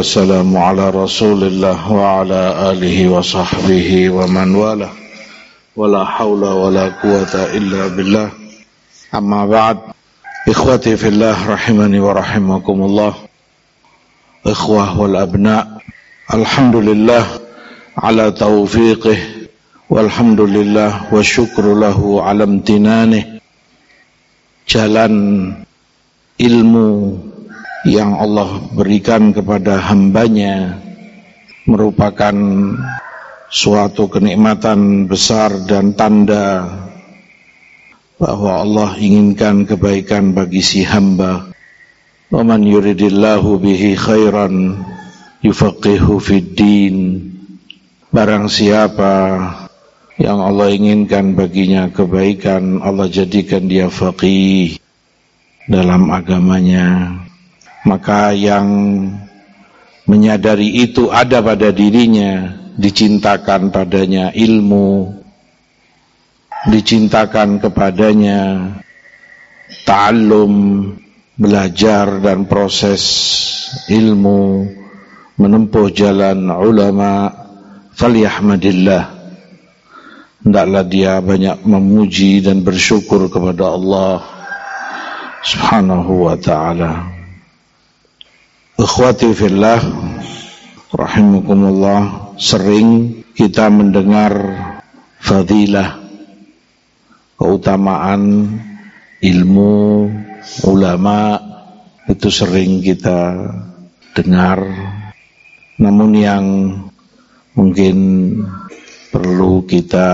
والسلام على رسول الله وعلى آله وصحبه ومن والاه ولا حول ولا قوة إلا بالله أما بعد إخوتي في الله رحمني ورحمكم الله إخوة والأبناء الحمد لله على توفيقه والحمد لله والشكر له على امتنانه. Jalan ilmu yang Allah berikan kepada hambanya merupakan suatu kenikmatan besar dan tanda bahwa Allah inginkan kebaikan bagi si hamba. Wa man yuridillahu bihi khairan yufaqihu fid din. Barang siapa yang Allah inginkan baginya kebaikan, Allah jadikan dia faqih dalam agamanya. Maka yang menyadari itu ada pada dirinya, dicintakan padanya ilmu, dicintakan kepadanya ta'allum, belajar dan proses ilmu, menempuh jalan ulama, falyahmadillah. Hendaklah dia banyak memuji dan bersyukur kepada Allah Subhanahu wa ta'ala. Ikhwati fillah rahimakumullah, sering kita mendengar fadilah, keutamaan ilmu, ulama, itu sering kita dengar. Namun yang mungkin perlu kita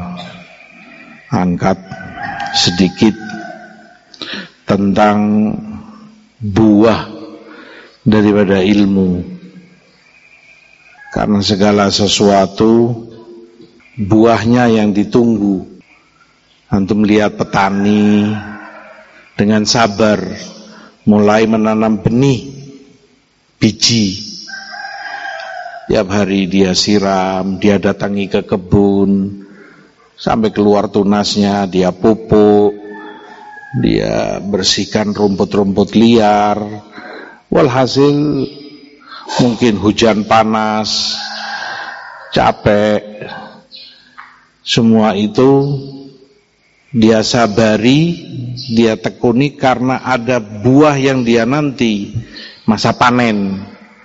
angkat sedikit tentang buah daripada ilmu. Karena segala sesuatu buahnya yang ditunggu. Antum lihat petani dengan sabar mulai menanam benih, biji. Tiap hari dia siram, dia datangi ke kebun, sampai keluar tunasnya, dia pupuk, dia bersihkan rumput-rumput liar. Walhasil mungkin hujan panas, capek, semua itu dia sabari, dia tekuni karena ada buah yang dia nanti masa panen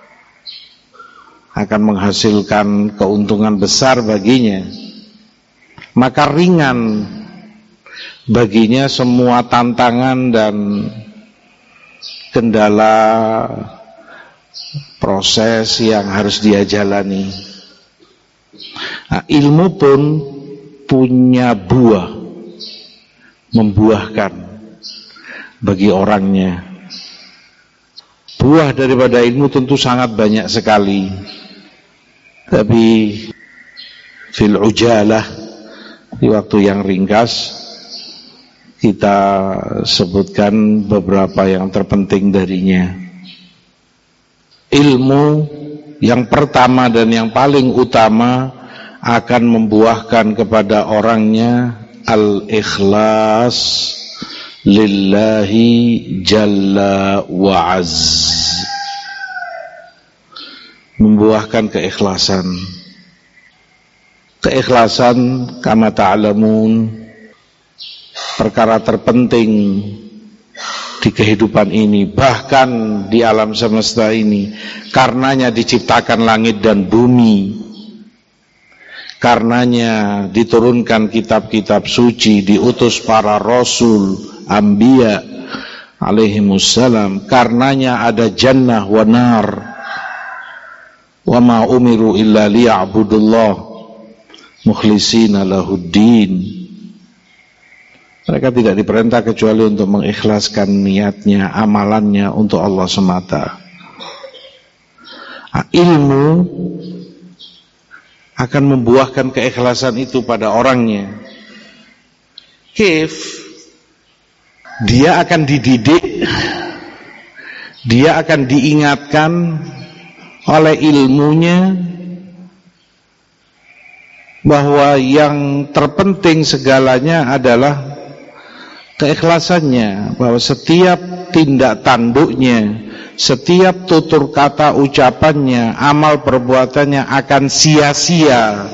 akan menghasilkan keuntungan besar baginya. Maka ringan baginya semua tantangan dan kendala proses yang harus dia jalani. Nah, ilmu pun punya buah, membuahkan bagi orangnya. Buah daripada ilmu tentu sangat banyak sekali. Tapi fil ujalah, di waktu yang ringkas, kita sebutkan beberapa yang terpenting darinya. Ilmu yang pertama dan yang paling utama akan membuahkan kepada orangnya al-ikhlas lillahi jalla wa azz. Membuahkan keikhlasan. Keikhlasan kama ta'lamun, perkara terpenting di kehidupan ini, bahkan di alam semesta ini. Karenanya diciptakan langit dan bumi, karenanya diturunkan kitab-kitab suci, diutus para rasul, anbiya alaihimussalam, karenanya ada jannah wa nar. Wa ma umiru illa liya'budullah mukhlisina lahuddin. Mereka tidak diperintah kecuali untuk mengikhlaskan niatnya, amalannya untuk Allah semata. Ilmu akan membuahkan keikhlasan itu pada orangnya. Dia akan dididik, dia akan diingatkan oleh ilmunya bahwa yang terpenting segalanya adalah keikhlasannya, bahwa setiap tindak tanduknya, setiap tutur kata ucapannya, amal perbuatannya akan sia-sia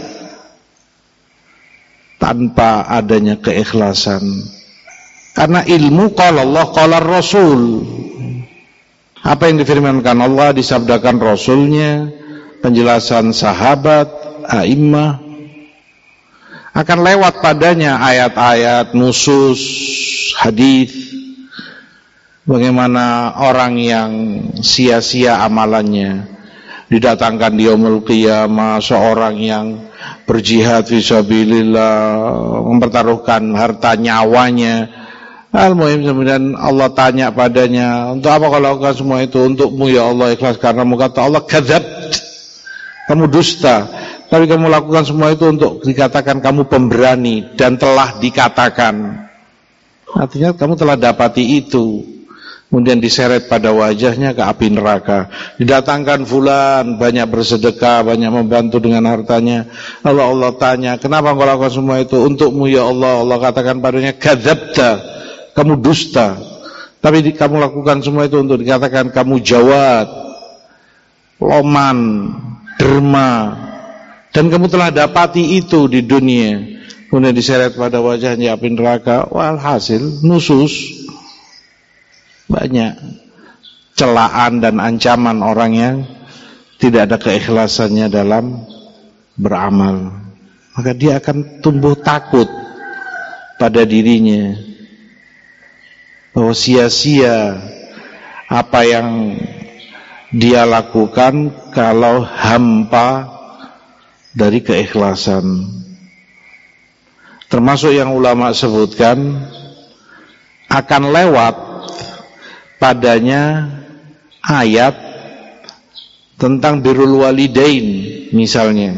tanpa adanya keikhlasan. Karena ilmu qala Allah qala Rasul, apa yang difirmankan Allah disabdakan Rasulnya, penjelasan sahabat, a'immah, akan lewat padanya ayat-ayat, nusus, hadis. Bagaimana orang yang sia-sia amalannya, didatangkan di yaumul qiyamah seorang yang berjihad fisabilillah, mempertaruhkan harta nyawanya. Al-muhim kemudian Allah tanya padanya, untuk apa kau lakukan semua itu? Untukmu ya Allah, ikhlas karenamu. Kata Allah, kadzabt, kamu dusta. Tapi kamu lakukan semua itu untuk dikatakan kamu pemberani, dan telah dikatakan. Artinya kamu telah dapati itu. Kemudian diseret pada wajahnya ke api neraka. Didatangkan fulan, banyak bersedekah, banyak membantu dengan hartanya. Allah tanya, kenapa kau lakukan semua itu? Untukmu ya Allah. Allah katakan padanya, kadzabta, kamu dusta. Tapi kamu lakukan semua itu untuk dikatakan kamu jawad, loman, derma, dan kamu telah dapati itu di dunia. Kemudian diseret pada wajahnya api neraka. Walhasil nusus, banyak celaan dan ancaman orang yang tidak ada keikhlasannya dalam beramal. Maka dia akan tumbuh takut pada dirinya, bahwa sia-sia apa yang dia lakukan kalau hampa dari keikhlasan. Termasuk yang ulama sebutkan, akan lewat padanya ayat tentang birrul walidain misalnya.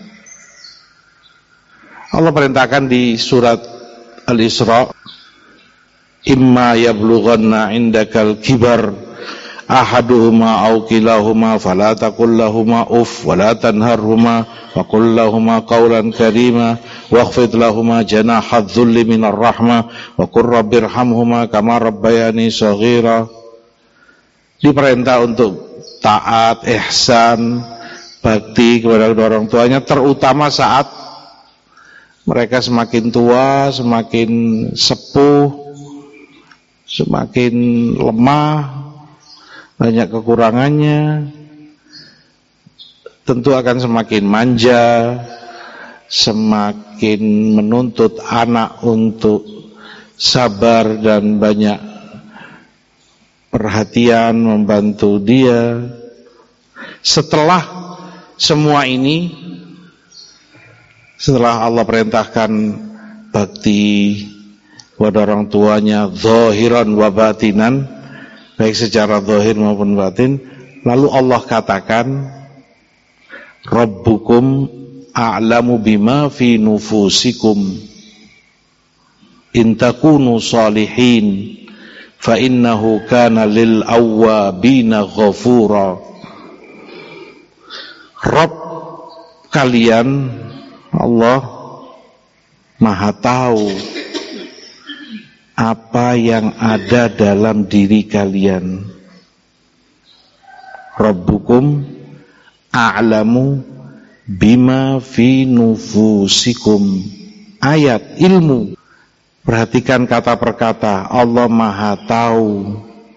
Allah perintahkan di surat Al-Isra, imma yablughanna indakal kibar ahaduhuma aw kilahuma fala taqul lahumā uff wa la tanharhuma wa qul lahumā qawlan karīmā wakhfid lahumā janāhadz dhulli minar rahmah wa qur rabbirhamhumā kamā rabbayani shaghīrā. Diperintah untuk taat, ihsan, bakti kepada kedua orang tuanya, terutama saat mereka semakin tua, semakin sepuh, semakin lemah, banyak kekurangannya. Tentu akan semakin manja, semakin menuntut anak untuk sabar dan banyak perhatian, membantu dia. Setelah semua ini, setelah Allah perintahkan bakti kepada orang tuanya zahiran wa batinan, baik secara zahir maupun batin, lalu Allah katakan, Rabbukum a'lamu bima fi nufusikum in takunu salihin fa innahu kana lil awwabina ghafura. Rabb kalian, Allah, Maha tahu apa yang ada dalam diri kalian. Rabbukum a'lamu bima fi nufusikum. Ayat ilmu. Perhatikan kata per kata. Allah Maha tahu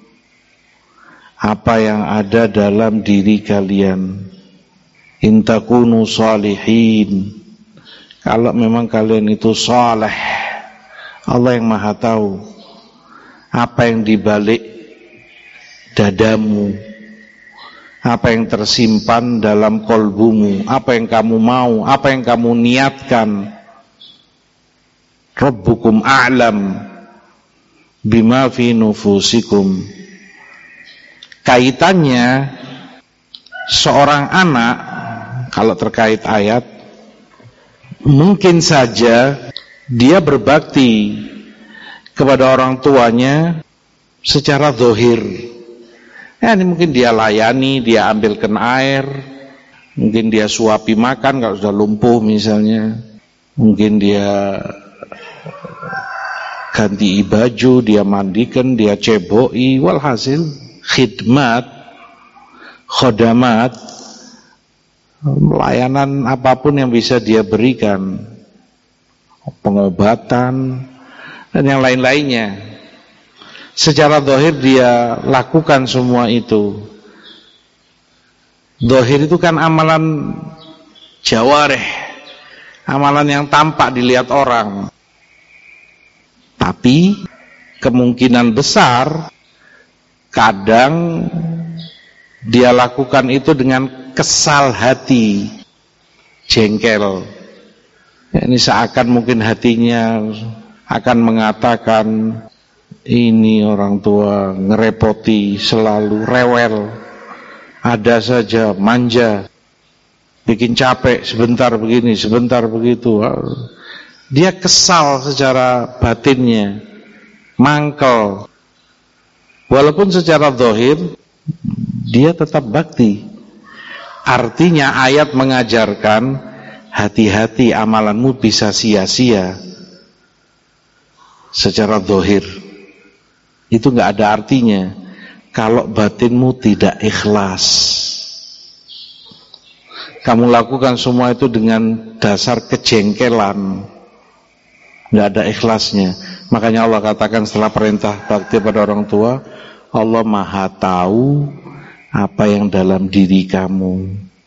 apa yang ada dalam diri kalian. In takunu salihin, kalau memang kalian itu saleh, Allah yang Maha tahu apa yang dibalik dadamu, apa yang tersimpan dalam kolbumu, apa yang kamu mau, apa yang kamu niatkan. Rabbukum a'lam bima fi nufusikum. Kaitannya seorang anak kalau terkait ayat, mungkin saja dia berbakti kepada orang tuanya secara zahir. Ya, ini mungkin dia layani, dia ambilkan air, mungkin dia suapi makan kalau sudah lumpuh misalnya, mungkin dia ganti baju, dia mandikan, dia ceboi, walhasil khidmat khodamat, layanan apapun yang bisa dia berikan, pengobatan dan yang lain-lainnya. Secara zahir dia lakukan semua itu. Zahir itu kan amalan jawarih, amalan yang tampak dilihat orang. Tapi kemungkinan besar kadang dia lakukan itu dengan kesal hati, jengkel. Ini seakan mungkin hatinya akan mengatakan, ini orang tua ngerepoti, selalu rewel, ada saja manja, bikin capek, sebentar begini, sebentar begitu. Dia kesal secara batinnya, mangkel. Walaupun secara zahir dia tetap bakti. Artinya ayat mengajarkan, hati-hati amalanmu bisa sia-sia. Secara zahir itu gak ada artinya kalau batinmu tidak ikhlas. Kamu lakukan semua itu dengan dasar kejengkelan, gak ada ikhlasnya. Makanya Allah katakan setelah perintah bakti pada orang tua, Allah Maha tahu apa yang dalam diri kamu,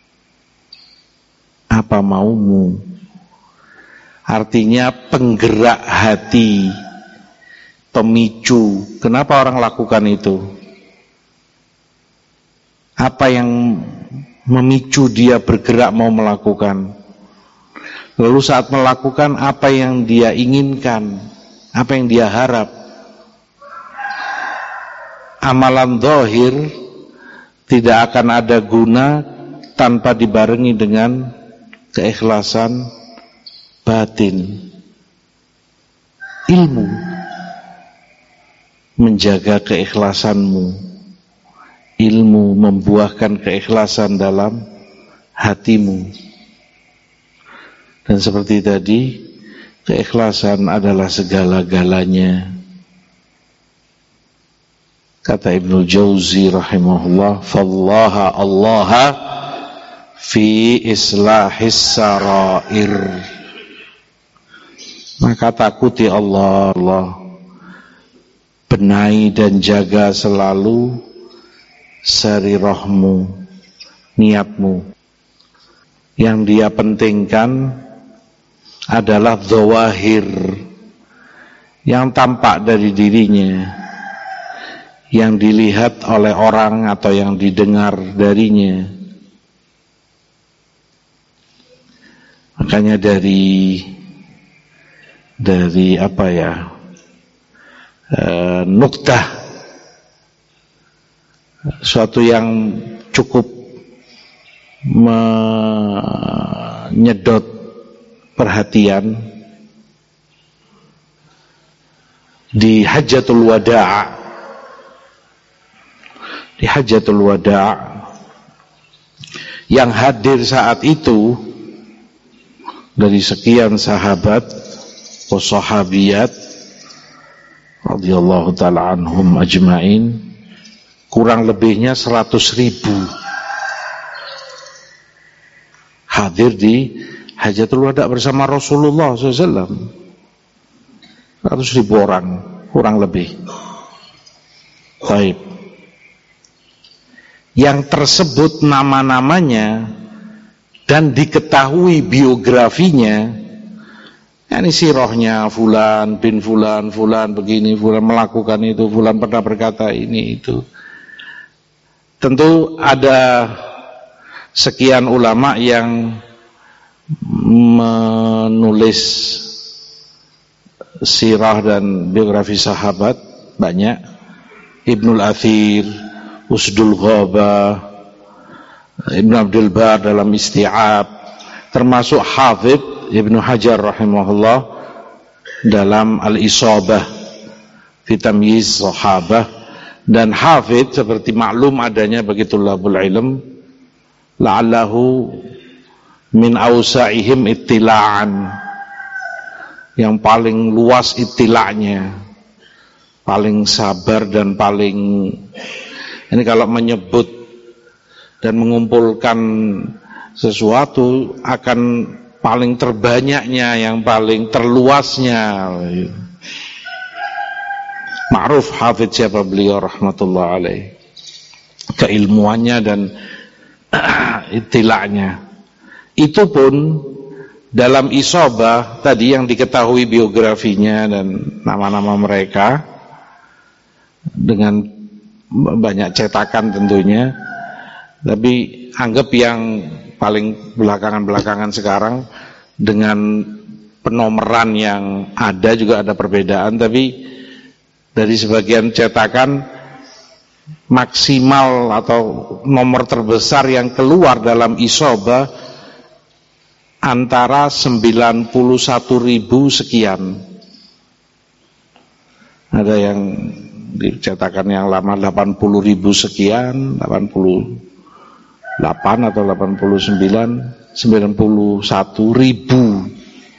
apa maumu. Artinya penggerak hati, pemicu. Kenapa orang lakukan itu? Apa yang memicu dia bergerak mau melakukan? Lalu saat melakukan, apa yang dia inginkan, apa yang dia harap? Amalan zahir tidak akan ada guna tanpa dibarengi dengan keikhlasan batin. Ilmu menjaga keikhlasanmu, ilmu membuahkan keikhlasan dalam hatimu. Dan seperti tadi, keikhlasan adalah segala-galanya. Kata Ibnu Jauzi rahimahullah, fallaha allaha fi islahis sarair. Maka takuti Allah, benahi dan jaga selalu sarirahmu, niatmu. Yang dia pentingkan adalah zawahir, yang tampak dari dirinya, yang dilihat oleh orang atau yang didengar darinya. Makanya dari apa ya, nuktah, suatu yang cukup menyedot perhatian di Hajjatul Wada'. Di Hajjatul Wada' yang hadir saat itu dari sekian sahabat wa sahabiyat radhiyallahu ta'ala anhum ajma'in, kurang lebihnya 100.000 hadir di Hajjatul Wada' bersama Rasulullah SAW. 100.000 orang kurang lebih. Baik. Yang tersebut nama-namanya dan diketahui biografinya, ini sirahnya fulan bin fulan, fulan begini, fulan melakukan itu, fulan pernah berkata ini itu. Tentu ada sekian ulama yang menulis sirah dan biografi sahabat, banyak. Ibnul Athir, Usdul Ghaba, Ibn Abdul Bar dalam Isti'ab, termasuk Hafidh Ibnu Hajar rahimahullah dalam Al-Isabah fi Tamyiz Sahabah, dan Hafidh seperti maklum adanya bagi tulabul ilm, la'allahu min awsa'ihim ittila'an, yang paling luas ittila'nya, paling sabar dan paling, ini kalau menyebut dan mengumpulkan sesuatu akan paling terbanyaknya, yang paling terluasnya. Ma'ruf Hafidz siapa beliau rahmatullah alaih, keilmuannya dan itila'nya. Itu pun dalam Isobah tadi yang diketahui biografinya dan nama-nama mereka dengan banyak cetakan tentunya, tapi anggap yang paling belakangan sekarang dengan penomeran yang ada juga ada perbedaan, tapi dari sebagian cetakan maksimal atau nomor terbesar yang keluar dalam Isobah antara 91.000 sekian. Ada yang dicetakan yang lama 80.000 sekian, 88 atau 89, 91.000.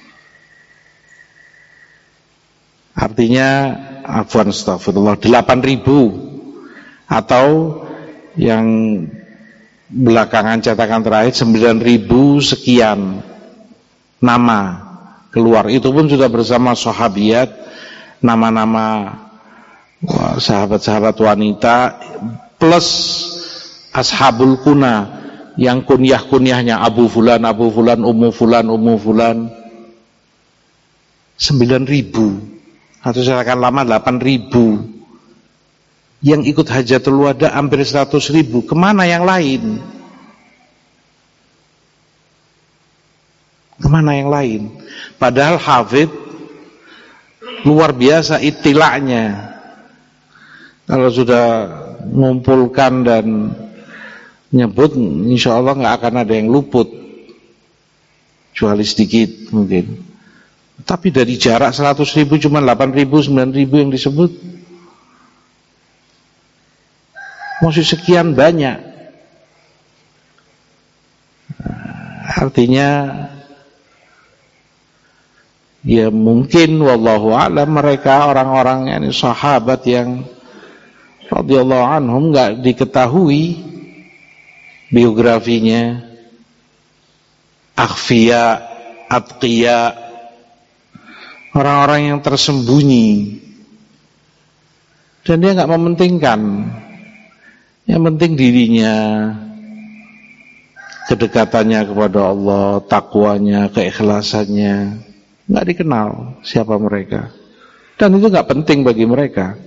Artinya afwan astagfirullah 8.000, atau yang belakangan cetakan terakhir 9.000 sekian nama keluar. Itu pun sudah bersama sahabiyat, nama-nama sahabat-sahabat wanita plus ashabul kuna yang kunyah-kunyahnya Abu Fulan, Ummu Fulan 9.000, atau silakan lama 8.000. Yang ikut hajatul wada hampir 100.000. Kemana yang lain? Kemana yang lain? Padahal Hafidz luar biasa itilaknya. Kalau sudah mengumpulkan dan nyebut, insya Allah nggak akan ada yang luput, kecuali sedikit mungkin. Tapi dari jarak 100.000 cuma 8.000, 9.000 yang disebut, masih sekian banyak. Artinya ya mungkin wallahu a'lam mereka orang-orang yang sahabat yang radhiyallahu anhum nggak diketahui biografinya, akhfiya, atqiya, orang-orang yang tersembunyi, dan dia nggak mementingkan. Yang penting dirinya, kedekatannya kepada Allah, takwanya, keikhlasannya. Nggak dikenal siapa mereka, dan itu nggak penting bagi mereka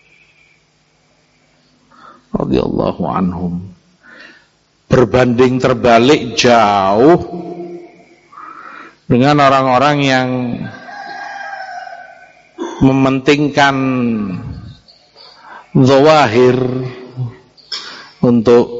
radhiyallahu anhum. Berbanding terbalik jauh dengan orang-orang yang mementingkan zawahir untuk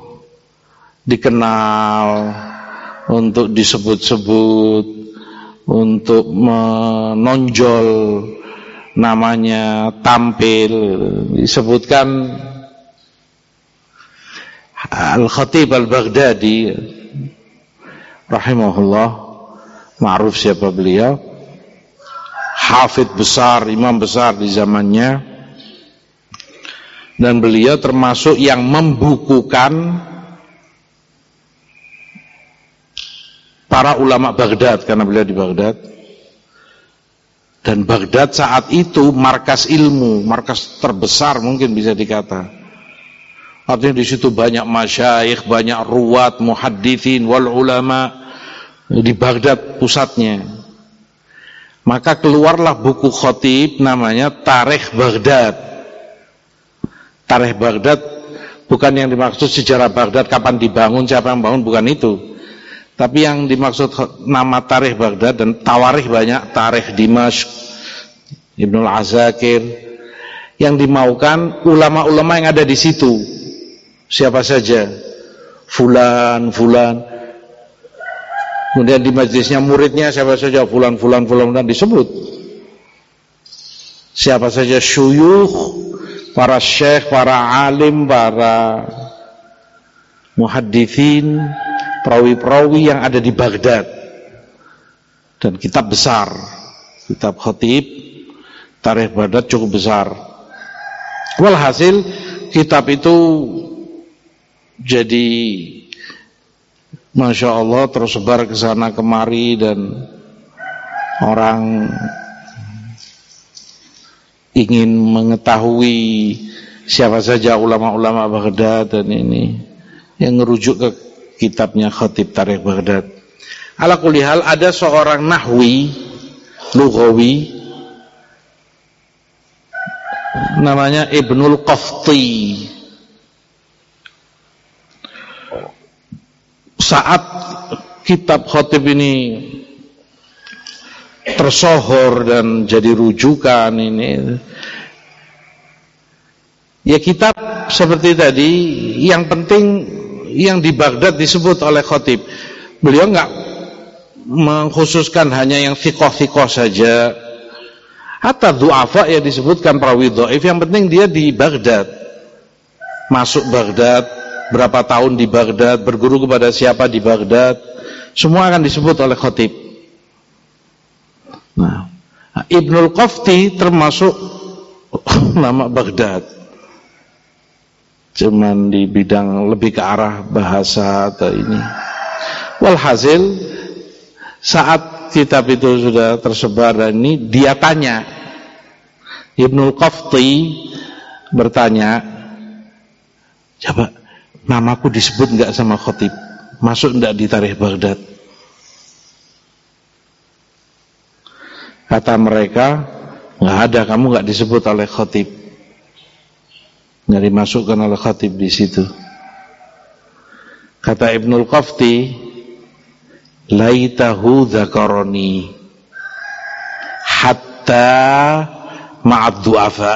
dikenal, untuk disebut-sebut, untuk menonjol namanya, tampil. Disebutkan Al-Khatib Al-Baghdadi rahimahullah, ma'ruf siapa beliau, hafidz besar, imam besar di zamannya, dan beliau termasuk yang membukukan para ulama Baghdad, karena beliau di Baghdad. Dan Baghdad saat itu markas ilmu, markas terbesar mungkin bisa dikata. Artinya di situ banyak masyayikh, banyak ruwat, muhaddithin, wal ulama, di Baghdad pusatnya. Maka keluarlah buku khatib namanya Tarikh Baghdad. Tarikh Baghdad bukan yang dimaksud sejarah Baghdad, kapan dibangun, siapa yang bangun, bukan itu. Tapi yang dimaksud nama Tarikh Baghdad, dan tawarikh banyak, Tarikh Dimashq, Ibnul Azakir, yang dimaukan ulama-ulama yang ada di situ. Siapa saja, fulan. Kemudian di majelisnya muridnya siapa saja, fulan dan disebut. Siapa saja syuyukh, para syekh, para alim, para muhaddithin, perawi-perawi yang ada di Baghdad. Dan kitab besar, kitab khatib Tarikh Baghdad cukup besar. Walhasil kitab itu Jadi Masya Allah tersebar ke sana kemari dan orang ingin mengetahui siapa saja ulama-ulama Baghdad, dan ini yang merujuk ke kitabnya Khatib Tarikh Baghdad. Ala kulli hal, ada seorang nahwi lughawi namanya Ibnul Qafti. Saat kitab Khatib ini tersohor dan jadi rujukan ini, ya kitab seperti tadi, yang penting yang di Baghdad disebut oleh Khatib. Beliau enggak mengkhususkan hanya yang thiqah-thiqah saja, hatta du'afa ya disebutkan perawi dhaif, yang penting dia di Baghdad, masuk Baghdad, berapa tahun di Baghdad, berguru kepada siapa di Baghdad, semua akan disebut oleh Khatib. Nah, Ibnul Qafti termasuk nama Baghdad, cuman di bidang lebih ke arah bahasa atau ini. Walhasil, saat kitab itu sudah tersebar dan ini, dia tanya, Ibnul Qafti bertanya, coba namaku disebut enggak sama Khatib, masuk enggak di Tarikh Baghdad? Kata mereka, enggak ada, kamu enggak disebut oleh Khatib, enggak dimasukkan oleh Khatib di situ. Kata Ibnul Qafti, laitahu dzakaroni hatta ma'ad du'afa.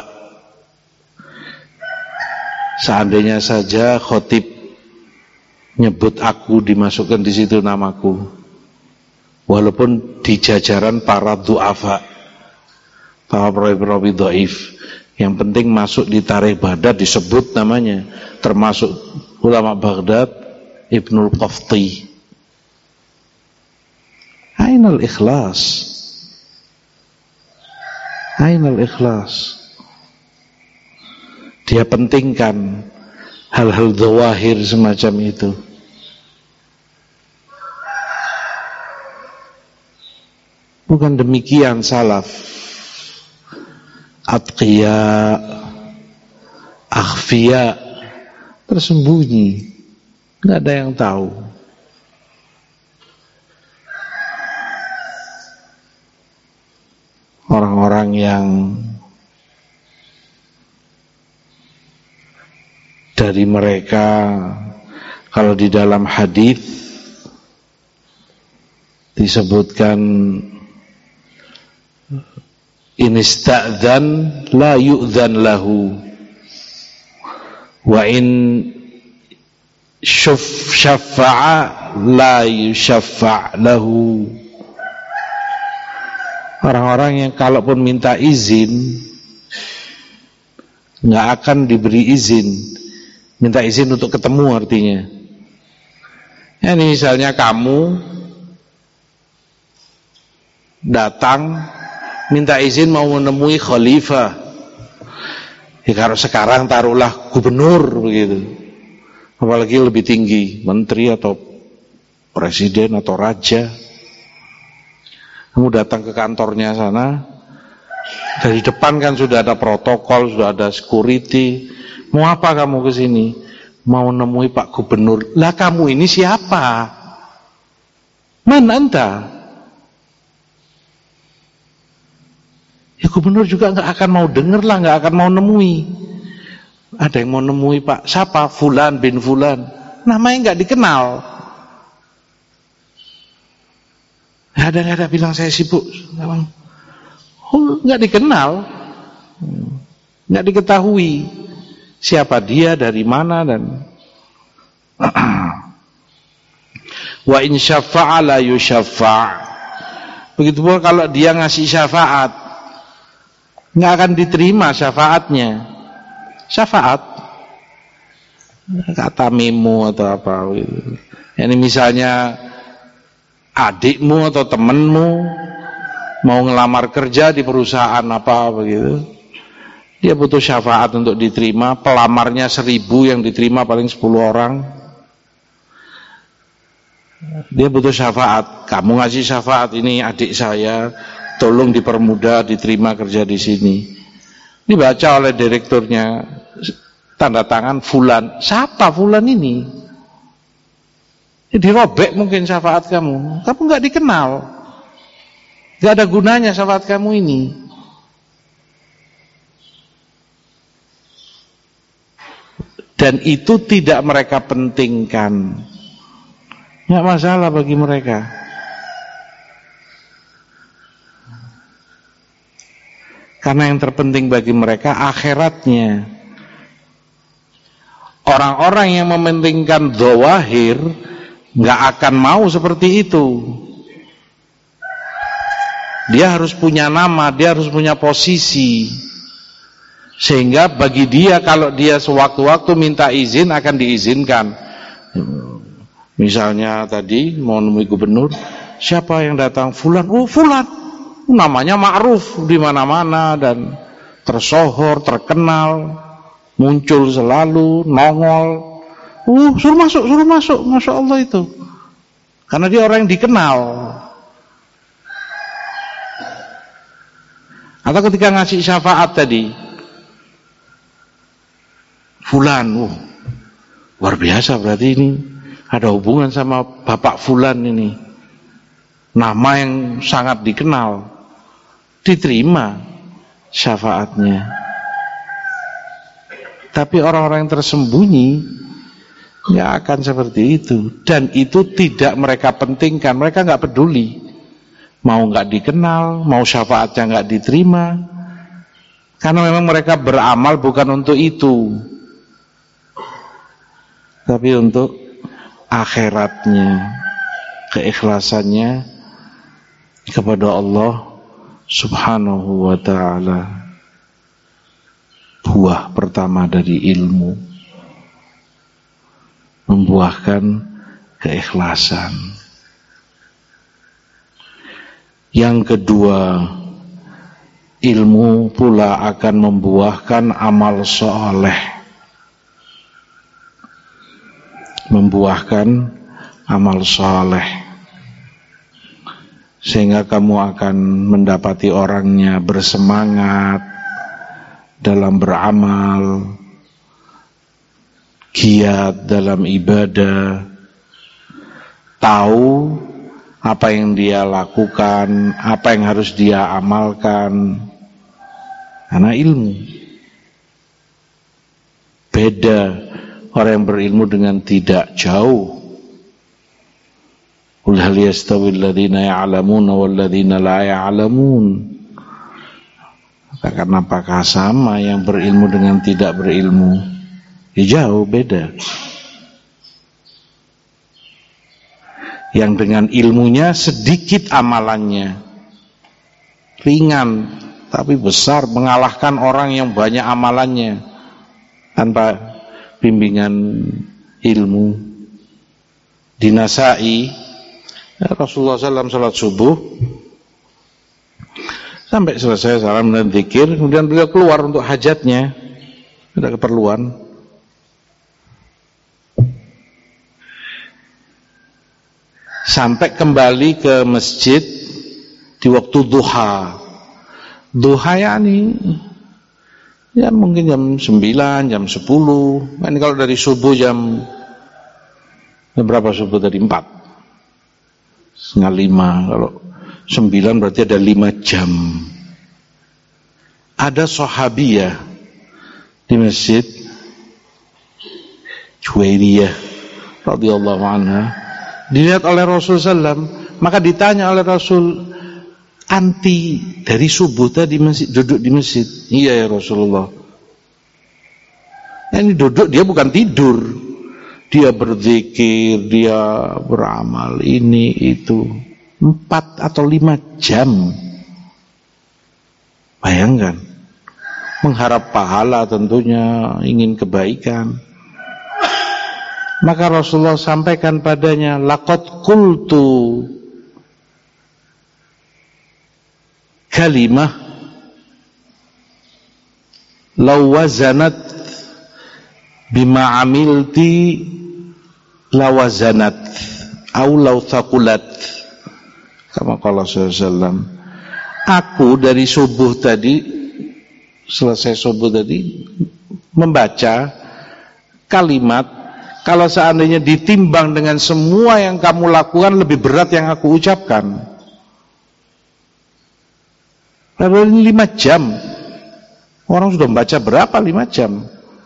Seandainya saja Khatib nyebut aku, dimasukkan di situ namaku, walaupun di jajaran para du'afa, para perawi dhaif, yang penting masuk di Tarikh Baghdad disebut namanya, termasuk ulama Baghdad Ibnul Qafti. Ainal ikhlas, ainal ikhlas. Dia pentingkan hal-hal dzawahir semacam itu. Bukan demikian salaf, atqiya, akhfiya, tersembunyi, nggak ada yang tahu. Orang-orang yang dari mereka, kalau di dalam hadis disebutkan in ista'dzan la yu'dzan lahu wa in syaffa'a la yusyaffa' lahu. Orang-orang yang kalaupun minta izin nggak akan diberi izin. Minta izin untuk ketemu artinya. Ya, ini misalnya kamu datang minta izin mau menemui khalifah. Ya, kalau sekarang taruhlah gubernur begitu. Apalagi lebih tinggi, menteri atau presiden atau raja. Kamu datang ke kantornya sana, dari depan kan sudah ada protokol, sudah ada security. Mau apa kamu ke sini? Mau nemui Pak Gubernur. Lah kamu ini siapa? Man anta? Ya gubernur juga nggak akan mau denger lah, nggak akan mau nemui. Ada yang mau nemui Pak siapa? Fulan bin Fulan. Namanya nggak dikenal. Nggak ada bilang saya sibuk. Nggak dikenal, nggak diketahui siapa dia, dari mana, dan wa in syafa'a la yusyaffa'. Begitu pula kalau dia ngasih syafaat, nggak akan diterima syafaatnya. Syafaat kata memo atau apa gitu. Ini misalnya adikmu atau temenmu mau ngelamar kerja di perusahaan apa begitu, Dia butuh syafaat untuk diterima. Pelamarnya 1000, yang diterima paling 10 orang. Dia butuh syafaat. Kamu ngasih syafaat, ini adik saya, tolong dipermudah diterima kerja di sini. Dibaca oleh direkturnya, tanda tangan fulan. Siapa fulan ini? Dirobek mungkin syafaat kamu. Kamu nggak dikenal. Nggak ada gunanya syafaat kamu ini. Dan itu tidak mereka pentingkan. Nggak masalah bagi mereka. Karena yang terpenting bagi mereka akhiratnya. Orang-orang yang mementingkan dzawahir nggak akan mau seperti itu. Dia harus punya nama, dia harus punya posisi. Sehingga bagi dia, kalau dia sewaktu-waktu minta izin akan diizinkan. Misalnya tadi mau nemui gubernur, siapa yang datang? Fulan. Oh, Fulan. Namanya ma'ruf di mana-mana dan tersohor, terkenal, muncul selalu, nongol. Suruh masuk, Masya Allah itu. Karena dia orang yang dikenal. Atau ketika ngasih syafaat tadi, Fulan, luar biasa berarti ini ada hubungan sama Bapak Fulan ini. Nama yang sangat dikenal. Diterima syafaatnya. Tapi orang-orang yang tersembunyi nggak akan seperti itu. Dan itu tidak mereka pentingkan. Mereka nggak peduli. Mau nggak dikenal, mau syafaatnya nggak diterima. Karena memang mereka beramal bukan untuk itu, tapi untuk akhiratnya, keikhlasannya kepada Allah Subhanahu wa ta'ala. Buah pertama dari ilmu membuahkan keikhlasan. Yang kedua, ilmu pula akan membuahkan amal soleh. Membuahkan amal soleh, sehingga kamu akan mendapati orangnya bersemangat dalam beramal, giat dalam ibadah, tahu apa yang dia lakukan, apa yang harus dia amalkan, karena ilmu. Beda orang yang berilmu dengan tidak, jauh. Qul hal yastawil ladzina ya'lamuna wal ladzina la ya'lamun. Katakan, apakah sama yang berilmu dengan tidak berilmu? Ya, jauh beda. Yang dengan ilmunya sedikit amalannya, ringan tapi besar, mengalahkan orang yang banyak amalannya tanpa bimbingan ilmu. Di Nasai, Rasulullah SAW salat subuh, sampai selesai salam dan zikir, kemudian beliau keluar untuk hajatnya, ada keperluan. Sampai kembali ke masjid di waktu duha. Duha yani ya mungkin jam 9, jam 10. Ini kalau dari subuh jam berapa subuh tadi? 4, setengah 5. Kalau 9 berarti ada 5 jam. Ada sahabiyah di masjid, Juwairiyah radhiyallahu anha, dilihat oleh Rasul SAW, maka ditanya oleh Rasul, anti dari subuh tadi masih duduk di masjid? Iya ya Rasulullah. Ini duduk, dia bukan tidur, dia berzikir, dia beramal ini itu 4 atau 5 jam. Bayangkan, mengharap pahala tentunya, ingin kebaikan. Maka Rasulullah sampaikan padanya, laqad qultu kalimah law wazanat bima amilti lawazanat au law thaqulat, kama qala sallallahu. Aku dari subuh tadi, selesai subuh tadi, membaca kalimat, kalau seandainya ditimbang dengan semua yang kamu lakukan, lebih berat yang aku ucapkan. Lalu 5 jam. Orang sudah membaca berapa 5 jam?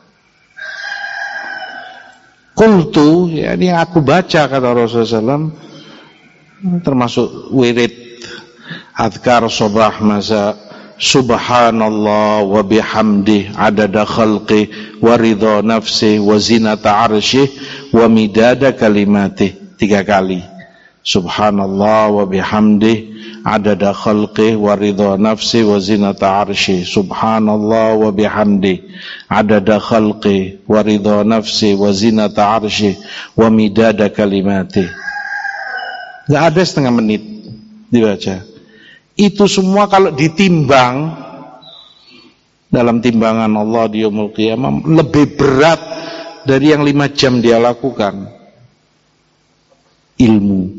Qultu, ya, ini yang aku baca, kata Rasulullah SAW, termasuk wirid, adhkar sabah masa, subhanallah wa bihamdih adada khalqih wa ridha nafsih wa zinata arsyih wa midada kalimatih. 3 kali. Subhanallah wa bihamdih adada khalqih wa ridha nafsih wa zinata arsyih. Subhanallah wa bihamdih adada khalqih wa ridha nafsih wa zinata arsyih wa midada kalimatih. Gak ada setengah menit dibaca. Itu semua kalau ditimbang dalam timbangan Allah di yaumul qiyamah lebih berat dari yang 5 jam dia lakukan. Ilmu.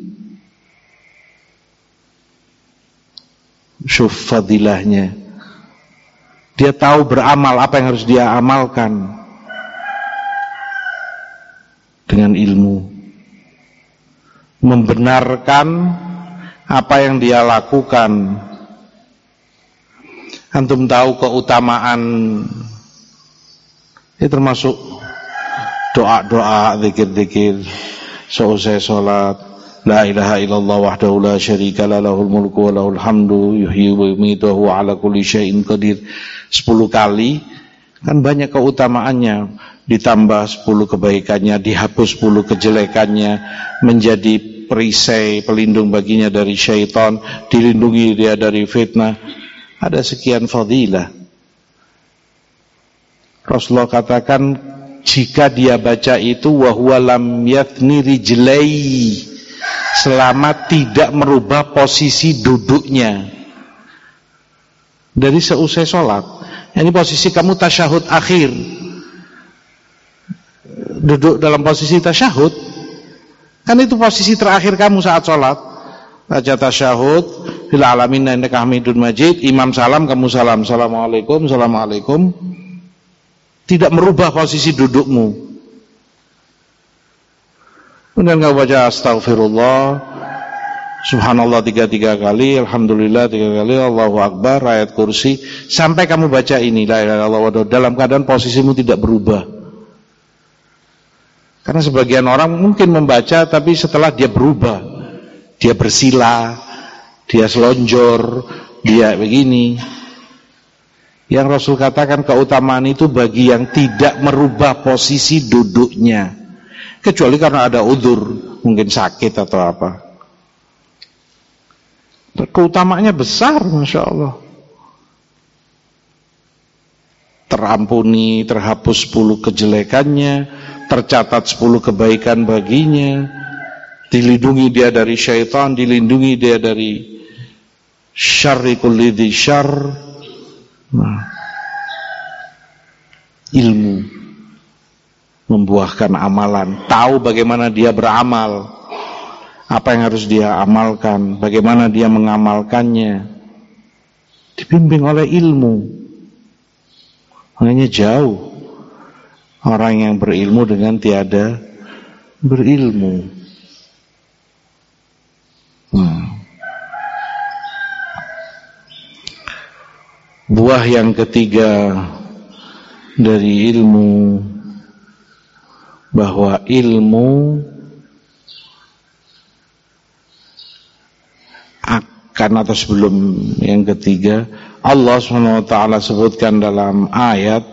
Syuf fadilahnya. Dia tahu beramal, apa yang harus dia amalkan dengan ilmu. Membenarkan apa yang dia lakukan. Antum tahu keutamaan, ini termasuk doa-doa, zikir-zikir seusai sholat. La ilaha illallah wahdahu la syarika lah, lahul mulku wa lahul hamdu, yuhyi wa yumiitu wa huwa ala kulli syai'in qadir. 10 kali kan banyak keutamaannya, ditambah 10 kebaikannya, dihapus 10 kejelekannya, menjadi perisai pelindung baginya dari syaitan, dilindungi dia dari fitnah. Ada sekian fadilah. Rasulullah katakan, jika dia baca itu wa huwa lam yathni rijlai, selama tidak merubah posisi duduknya dari seusai sholat. Ini posisi kamu tasyahud akhir, duduk dalam posisi tasyahud, kan itu posisi terakhir kamu saat sholat. Baca tasyahud, fil alamin innaka hamidun majid, imam salam, kamu salam, assalamualaikum, assalamualaikum, tidak merubah posisi dudukmu. Kemudian kau baca astagfirullah, subhanallah 3 kali, alhamdulillah 3 kali, Allahu akbar, ayat kursi, sampai kamu baca ini la ilaha illallah dalam keadaan posisimu tidak berubah. Karena sebagian orang mungkin membaca tapi setelah dia berubah, dia bersila, dia selonjor, dia begini. Yang Rasul katakan keutamaan itu bagi yang tidak merubah posisi duduknya, kecuali karena ada udzur, mungkin sakit atau apa. Keutamaannya besar, Masya Allah. Terampuni, terhapus 10 kejelekannya, tercatat 10 kebaikan baginya, dilindungi dia dari syaitan, dilindungi dia dari syarri kulli dzi syarr. Ilmu membuahkan amalan, tahu bagaimana dia beramal, apa yang harus dia amalkan, bagaimana dia mengamalkannya, dibimbing oleh ilmu. Makanya jauh orang yang berilmu dengan tiada berilmu. Buah yang ketiga dari ilmu, bahwa ilmu akan, atau sebelum yang ketiga, Allah SWT sebutkan dalam ayat,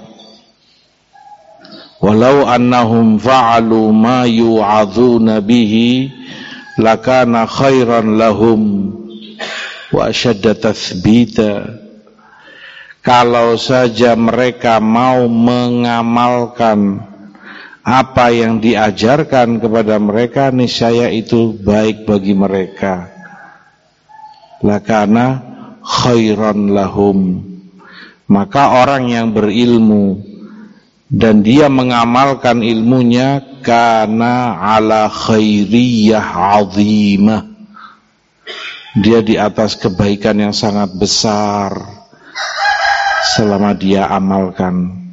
walau annahum fa'alu ma yu'adzuna bihi lakana khairan lahum wa asyadda tathbita. Kalau saja mereka mau mengamalkan apa yang diajarkan kepada mereka, niscaya itu baik bagi mereka. Lakana khairan lahum, Maka orang yang berilmu dan dia mengamalkan ilmunya kana ala khairiyah azimah, dia di atas kebaikan yang sangat besar selama dia amalkan.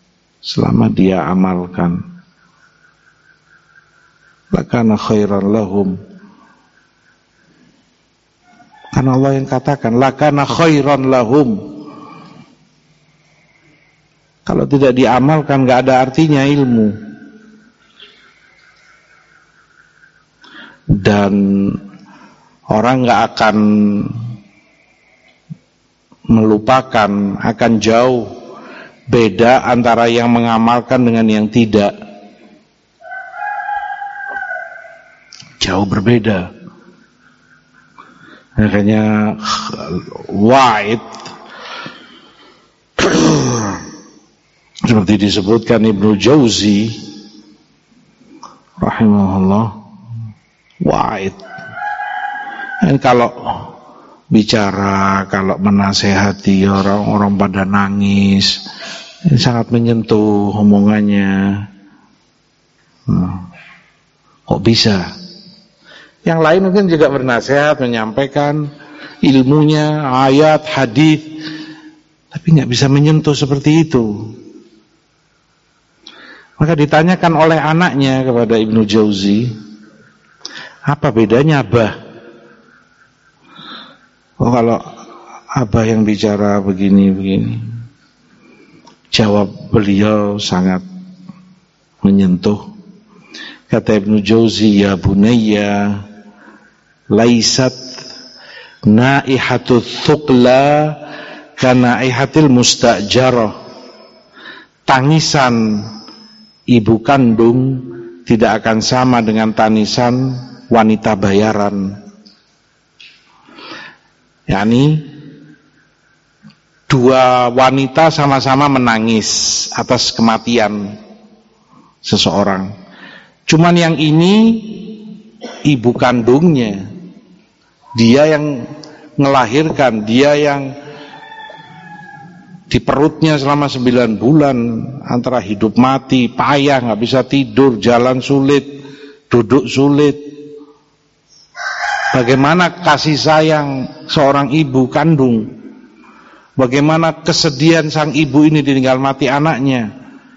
Lakana khairan lahum, karena Allah yang katakan lakana khairan lahum. Kalau tidak diamalkan gak ada artinya ilmu. Dan orang gak akan melupakan, akan jauh beda antara yang mengamalkan dengan yang tidak. Jauh berbeda. Makanya wa'id seperti disebutkan Ibnu Jauzi rahimahullah, wa'id. Dan kalau bicara, kalau menasehati orang-orang pada nangis, sangat menyentuh omongannya. Kok bisa? Yang lain mungkin juga bernasihat, menyampaikan ilmunya, ayat, hadis, tapi nggak bisa menyentuh seperti itu. Maka ditanyakan oleh anaknya kepada Ibnu Jauzi, apa bedanya Abah? Oh, kalau Abah yang bicara begini-begini. Jawab beliau sangat menyentuh. Kata Ibnu Jauzi, ya bunayya, laisat naihatul thuqla kanaihatil mustajarah. Tangisan ibu kandung tidak akan sama dengan tangisan wanita bayaran. yakni dua wanita sama-sama menangis atas kematian seseorang. Cuman yang ini ibu kandungnya, dia yang ngelahirkan, dia yang di perutnya selama 9 bulan, antara hidup mati, payah, gak bisa tidur, jalan sulit, duduk sulit. Bagaimana kasih sayang seorang ibu kandung, bagaimana kesedihan sang ibu ini ditinggal mati anaknya,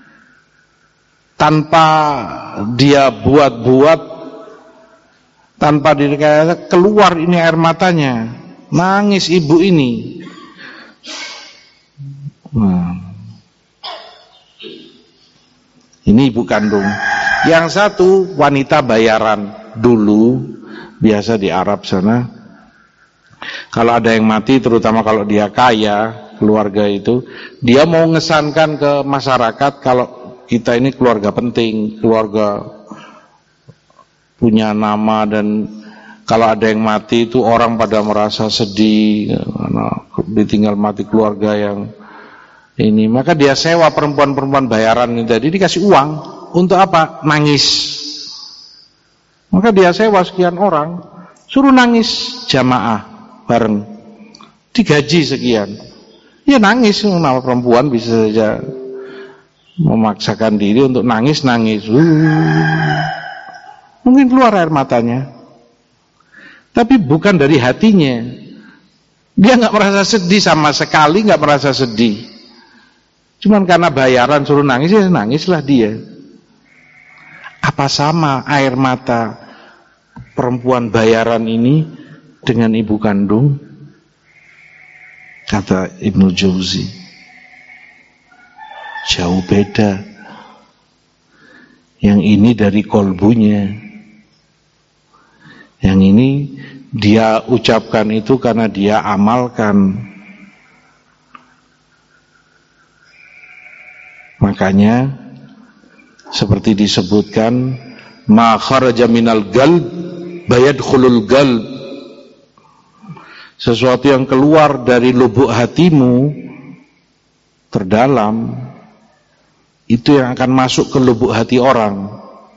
tanpa dia buat-buat, tanpa direkayasa, keluar ini air matanya, nangis ibu ini. Ini ibu kandung. Yang satu wanita bayaran. Dulu biasa di Arab sana, kalau ada yang mati, terutama kalau dia kaya, keluarga itu, dia mau ngesankan ke masyarakat kalau kita ini keluarga penting, keluarga punya nama, dan kalau ada yang mati itu orang pada merasa sedih karena ditinggal mati keluarga yang ini. Maka dia sewa perempuan-perempuan bayaran ini tadi, dikasih uang untuk apa? Nangis. Maka dia sewa sekian orang, suruh nangis jamaah bareng, digaji sekian. Ya nangis, nama perempuan bisa saja memaksakan diri untuk nangis-nangis. Mungkin keluar air matanya, tapi bukan dari hatinya. Dia nggak merasa sedih sama sekali, nggak merasa sedih. Cuman karena bayaran suruh nangis, ya nangislah dia. Apa sama air mata perempuan bayaran ini dengan ibu kandung? Kata Ibnu Jauzi, jauh beda. Yang ini dari kolbunya, yang ini dia ucapkan itu karena dia amalkan. Makanya seperti disebutkan, ma kharaja minal qalb bayadkhulul qalb. Sesuatu yang keluar dari lubuk hatimu terdalam, itu yang akan masuk ke lubuk hati orang.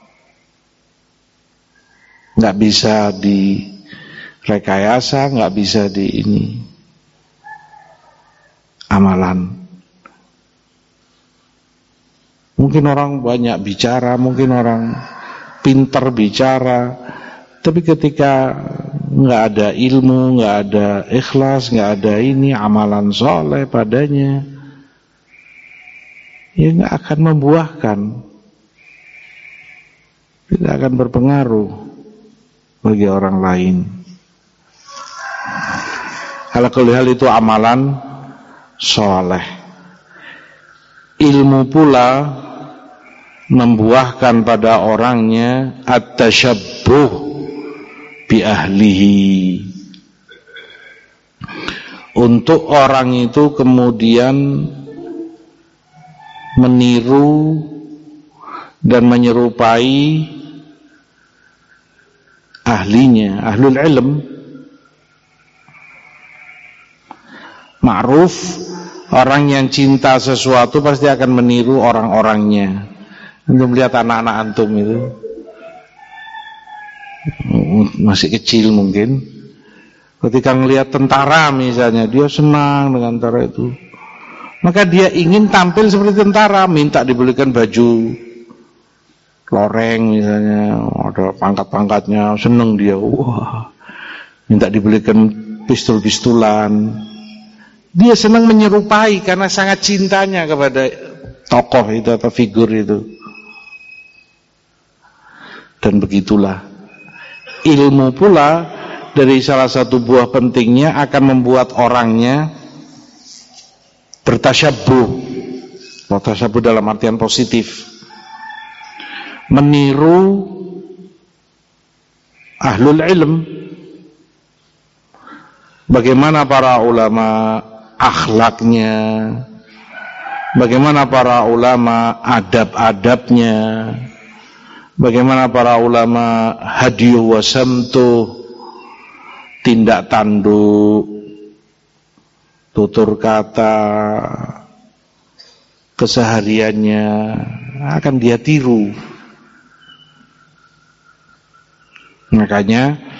Nggak bisa direkayasa, nggak bisa di ini. Amalan. Mungkin orang banyak bicara, mungkin orang pintar bicara, tapi ketika nggak ada ilmu, nggak ada ikhlas, nggak ada ini amalan soleh padanya, ya nggak akan membuahkan, tidak akan berpengaruh bagi orang lain. Ala kulli hal itu amalan soleh. Ilmu pula membuahkan pada orangnya at-tashabbuh bi ahlihi. Untuk orang itu kemudian meniru dan menyerupai ahlinya, ahlul ilm. Ma'ruf, orang yang cinta sesuatu pasti akan meniru orang-orangnya. Antum lihat anak-anak antum itu masih kecil mungkin, ketika melihat tentara misalnya, dia senang dengan tentara itu, maka dia ingin tampil seperti tentara, minta dibelikan baju loreng misalnya, ada pangkat-pangkatnya, senang dia, wah, minta dibelikan pistol-pistolan. Dia senang menyerupai karena sangat cintanya kepada tokoh itu atau figur itu. Dan begitulah ilmu pula dari salah satu buah pentingnya akan membuat orangnya bertasyabbuh. Bertasyabbuh dalam artian positif, meniru ahlul ilm. Bagaimana para ulama akhlaknya, bagaimana para ulama adab-adabnya, bagaimana para ulama hadiyuh wasamtuh, tindak tanduk, tutur kata, kesehariannya akan dia tiru. Makanya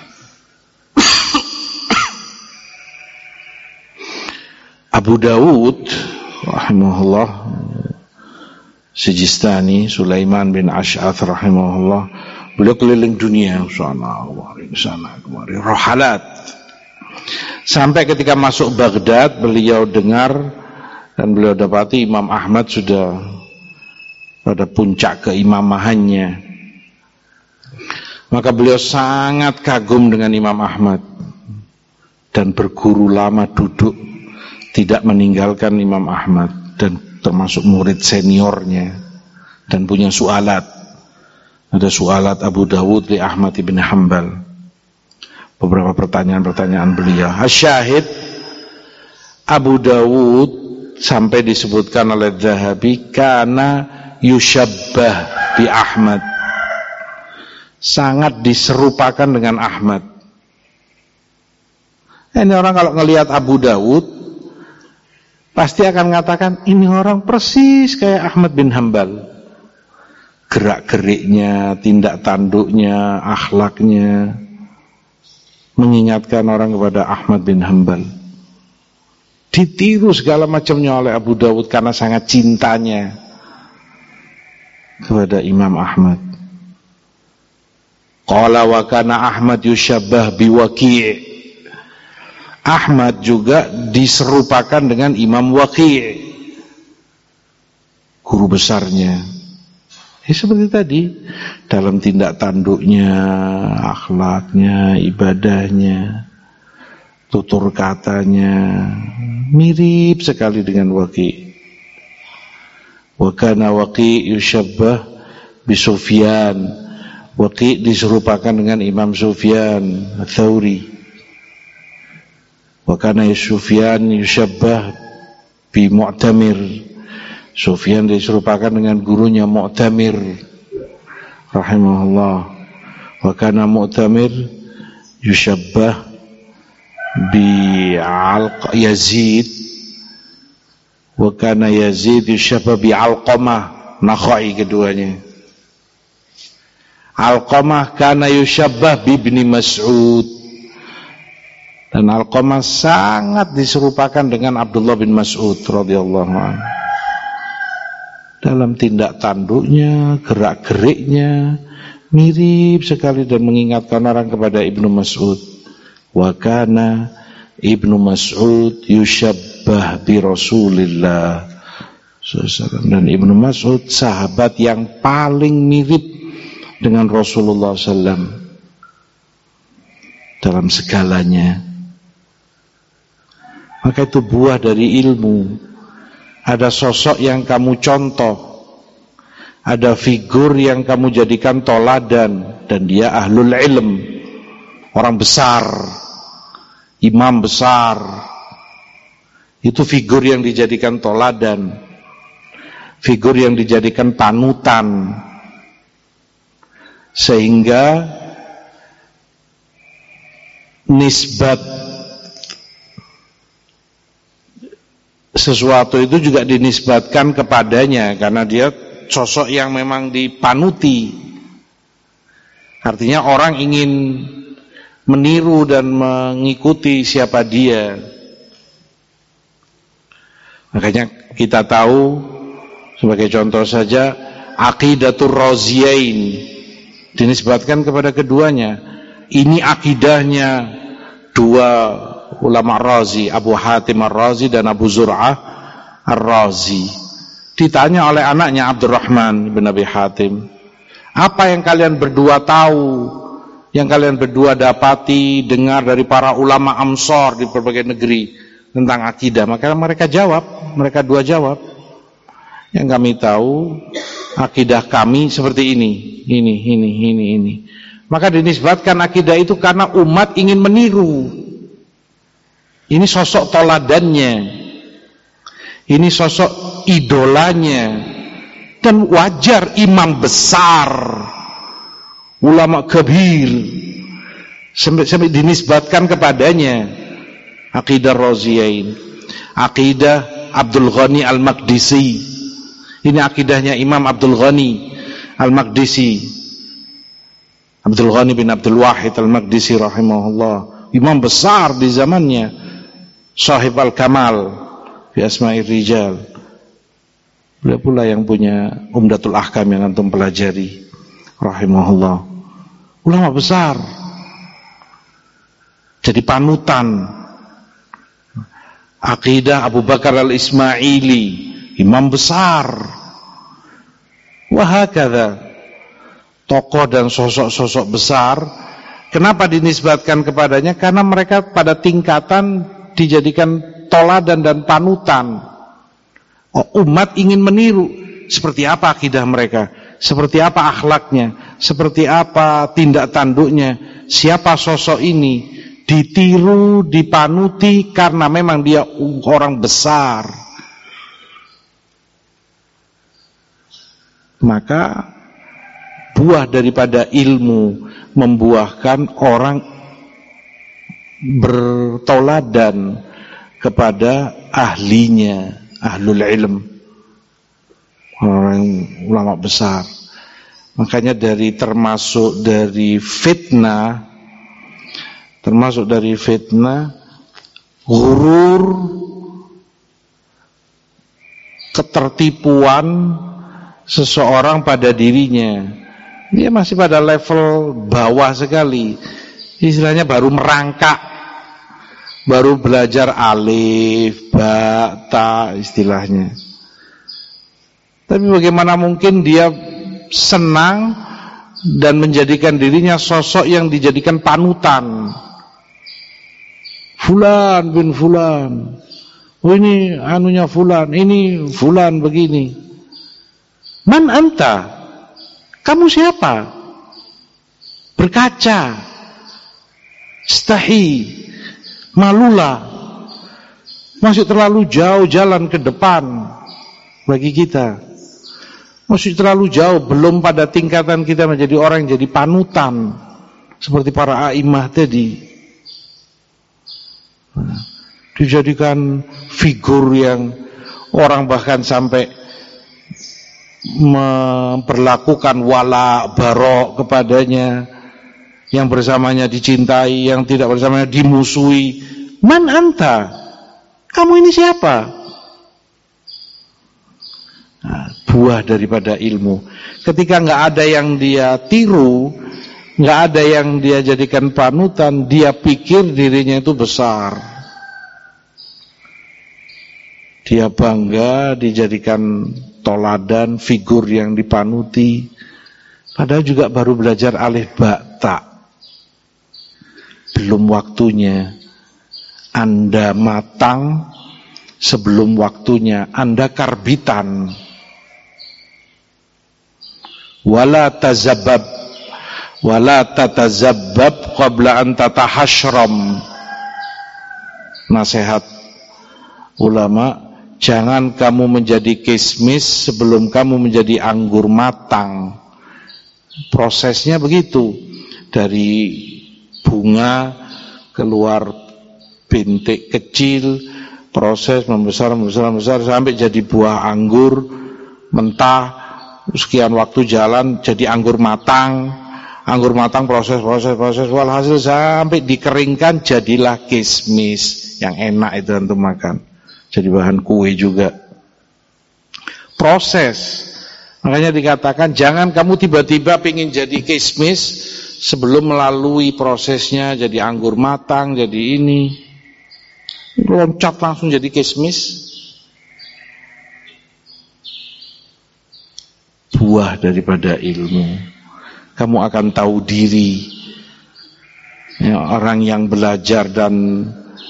Abu Dawud rahimahullah Sijistani, Sulaiman bin Ash'ath rahimahullah, beliau keliling dunia sana kemari, rohalat, sampai ketika masuk Baghdad beliau dengar dan beliau dapati Imam Ahmad sudah pada puncak keimamahannya. Maka beliau sangat kagum dengan Imam Ahmad dan berguru lama duduk, tidak meninggalkan Imam Ahmad, dan termasuk murid seniornya, dan punya sualat. Ada sualat Abu Dawud li Ahmad ibn Hanbal, beberapa pertanyaan-pertanyaan beliau. Asyahid, Abu Dawud sampai disebutkan oleh Dzahabi kana yushabbah bi Ahmad, sangat diserupakan dengan Ahmad. Ini orang kalau ngelihat Abu Dawud pasti akan mengatakan ini orang persis kayak Ahmad bin Hanbal. Gerak-geriknya, tindak tanduknya, akhlaknya mengingatkan orang kepada Ahmad bin Hanbal. Ditiru segala macamnya oleh Abu Dawud karena sangat cintanya kepada Imam Ahmad. Qala wa kana Ahmad yushabbah bi Waqi'. Ahmad juga diserupakan dengan Imam Waqi', guru besarnya. Seperti tadi, dalam tindak tanduknya, akhlaknya, ibadahnya, tutur katanya mirip sekali dengan Waqi'. Wa kana Waqi' yushabbah bi Sufyan. Waqi' diserupakan dengan Imam Sufyan Ats-Tsauri. Wa kana Sufyan yushabbah bi Mu'tamir. Sufyan diserupakan dengan gurunya Mu'tamir rahimahullah. Wa kana Mu'tamir yushabbah bi Yazid. Wa kana Yazid yushabbah bi Alqamah, Nakhai keduanya. Alqamah kana yushabbah bi Ibni Mas'ud, dan Alqamah sangat diserupakan dengan Abdullah bin Mas'ud radhiyallahu anhu. dalam tindak tanduknya, gerak-geriknya mirip sekali dan mengingatkan orang kepada Ibnu Mas'ud. Wa kana Ibnu Mas'ud yushabbah bi Rasulillah. Dan Ibnu Mas'ud sahabat yang paling mirip dengan Rasulullah SAW dalam segalanya. Maka itu buah dari ilmu. Ada sosok yang kamu contoh, ada figur yang kamu jadikan toladan, dan dia ahlul ilm, orang besar, imam besar. Itu figur yang dijadikan toladan, figur yang dijadikan panutan, sehingga nisbat sesuatu itu juga dinisbatkan kepadanya karena dia sosok yang memang dipanuti. Artinya orang ingin meniru dan mengikuti siapa dia. Makanya kita tahu, sebagai contoh saja, Aqidatul Raziyain dinisbatkan kepada keduanya. Ini akidahnya dua ulama Razi, Abu Hatim Ar-Razi dan Abu Zur'ah Ar-Razi. Ditanya oleh anaknya Abdurrahman bin Abi Hatim, apa yang kalian berdua tahu, yang kalian berdua dapati, dengar dari para ulama Amsor di berbagai negeri tentang akidah? Maka mereka dua jawab, yang kami tahu akidah kami seperti ini. Maka dinisbatkan akidah itu karena umat ingin meniru. Ini sosok toladannya, ini sosok idolanya, dan wajar imam besar, ulama kabir, sampai dinisbatkan kepadanya akidah Raziyain, akidah Abdul Ghani Al-Maqdisi. Ini akidahnya Imam Abdul Ghani Al-Maqdisi, Abdul Ghani bin Abdul Wahid Al-Maqdisi rahimahullah, imam besar di zamannya, Sahib Al-Kamal fi Asma'ir Rijal. Beliau pula yang punya Umdatul Ahkam yang antum pelajari rahimahullah. Ulama besar, jadi panutan. Akidah Abu Bakar Al-Ismaili, imam besar. Wahakadha, tokoh dan sosok-sosok besar. Kenapa dinisbatkan kepadanya? Karena mereka pada tingkatan dijadikan toladan dan panutan. Umat ingin meniru seperti apa akidah mereka, seperti apa akhlaknya, seperti apa tindak tanduknya, siapa sosok ini, ditiru, dipanuti karena memang dia orang besar. Maka buah daripada ilmu membuahkan orang bertoladan kepada ahlinya, ahlul ilm, orang ulama besar. Makanya termasuk dari fitnah ghurur, ketertipuan seseorang pada dirinya. Dia masih pada level bawah sekali, istilahnya baru merangkak, baru belajar alif, ba, ta istilahnya. Tapi bagaimana mungkin dia senang dan menjadikan dirinya sosok yang dijadikan panutan. Fulan bin Fulan, oh ini anunya Fulan, ini Fulan begini. Man anta? Kamu siapa? Berkaca, stahi, malulah, masih terlalu jauh jalan ke depan bagi kita, masih terlalu jauh, belum pada tingkatan kita menjadi orang yang jadi panutan seperti para a'imah tadi. Dijadikan figur yang orang bahkan sampai memperlakukan wala barok kepadanya, yang bersamanya dicintai, yang tidak bersamanya dimusuhi. Man anta? Kamu ini siapa? Nah, buah daripada ilmu. Ketika nggak ada yang dia tiru, nggak ada yang dia jadikan panutan, dia pikir dirinya itu besar. Dia bangga dijadikan toladan, figur yang dipanuti. Padahal juga baru belajar alif ba ta. Belum waktunya. Anda matang sebelum waktunya. Anda karbitan. Wala tazabbab wala tatazabbab qabla an tatahashram. Nasihat ulama, jangan kamu menjadi kismis sebelum kamu menjadi anggur matang. Prosesnya begitu. Dari bunga keluar bintik kecil, proses membesar sampai jadi buah anggur mentah. Sekian waktu jalan jadi anggur matang. Anggur matang proses walhasil sampai dikeringkan jadilah kismis yang enak itu untuk makan. Jadi bahan kue juga. Proses. Makanya dikatakan jangan kamu tiba-tiba pengen jadi kismis sebelum melalui prosesnya jadi anggur matang, jadi ini. Loncat langsung jadi kismis. Buah daripada ilmu. Kamu akan tahu diri. Ya, orang yang belajar dan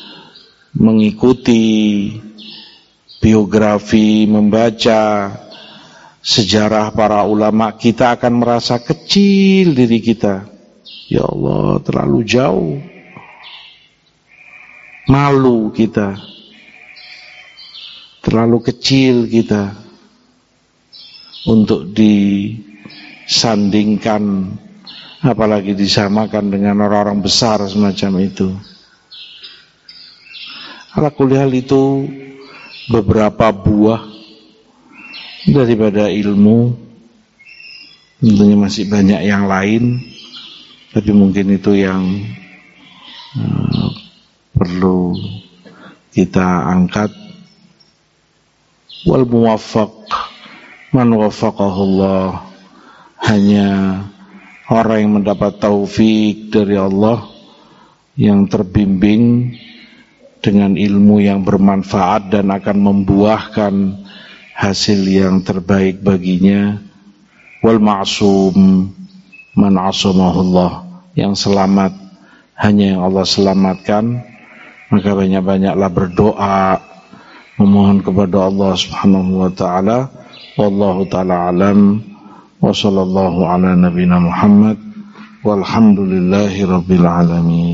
mengikuti biografi, membaca sejarah para ulama, kita akan merasa kecil diri kita. Ya Allah, terlalu jauh. Malu kita. Terlalu kecil kita untuk disandingkan, apalagi disamakan dengan orang-orang besar semacam itu. Ala kulli hal itu beberapa buah daripada ilmu. Tentunya masih banyak yang lain, tapi mungkin itu yang perlu kita angkat. Wal muwaffaq man waffaqahullah, hanya orang yang mendapat taufik dari Allah, yang terbimbing dengan ilmu yang bermanfaat dan akan membuahkan hasil yang terbaik baginya. Wal ma'sum man asamahullah, yang selamat hanya yang Allah selamatkan. Maka banyak-banyaklah berdoa, memohon kepada Allah Subhanahu wa taala. Wallahu taala alam. Wa sallallahu ala nabiyina Muhammad walhamdulillahi rabbil alamin.